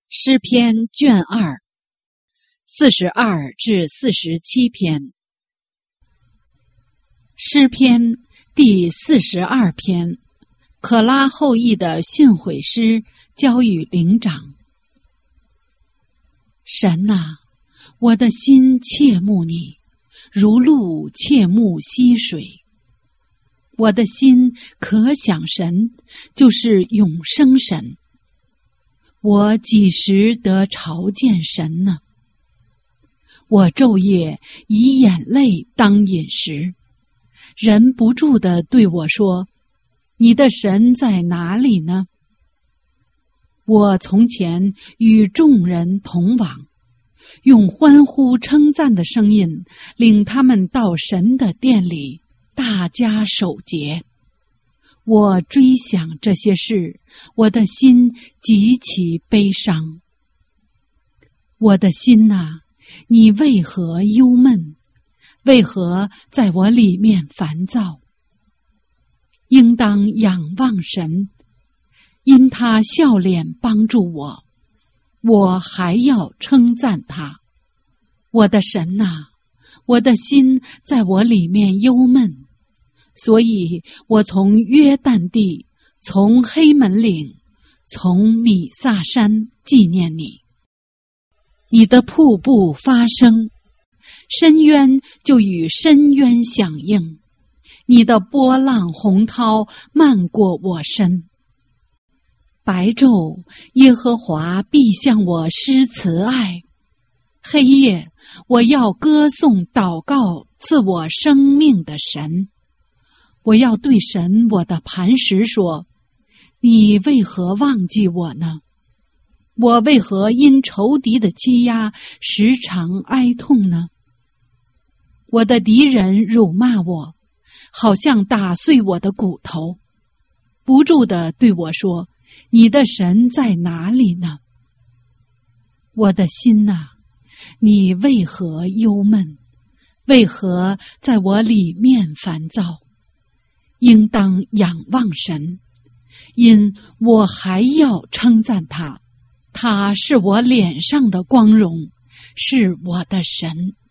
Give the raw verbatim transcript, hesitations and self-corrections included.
诗篇卷二，四十二至四十七篇。诗篇第四十二篇，可拉后裔的训诲诗交与灵长。神哪，我的心切慕你，如鹿切慕溪水。我的心可想神，就是永生神。我几时得朝见神呢？我昼夜以眼泪当饮食，忍不住地对我说：你的神在哪里呢？我从前与众人同往，用欢呼称赞的声音领他们到神的殿里，大家守节。我追想这些事，我的心极其悲伤。我的心哪，你为何忧闷？为何在我里面烦躁？应当仰望神，因他笑脸帮助我，我还要称赞他。我的神哪，我的心在我里面忧闷，所以我从约旦地，从黑门岭，从米萨山纪念你。你的瀑布发声，深渊就与深渊响应，你的波浪洪涛漫过我身。白昼，耶和华必向我施慈爱；黑夜，我要歌颂祷告赐我生命的神。我要对神我的磐石说：你为何忘记我呢？我为何因仇敌的欺压时常哀痛呢？我的敌人辱骂我，好像打碎我的骨头，不住地对我说：你的神在哪里呢？我的心哪，你为何忧闷？为何在我里面烦躁？应当仰望神，因我还要称赞他，他是我脸上的光荣，是我的神。